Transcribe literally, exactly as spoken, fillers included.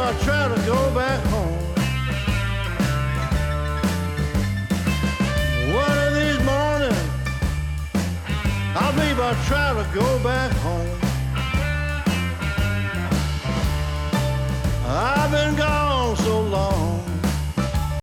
I try to go back home. One of these mornings, I believe I try to go back home.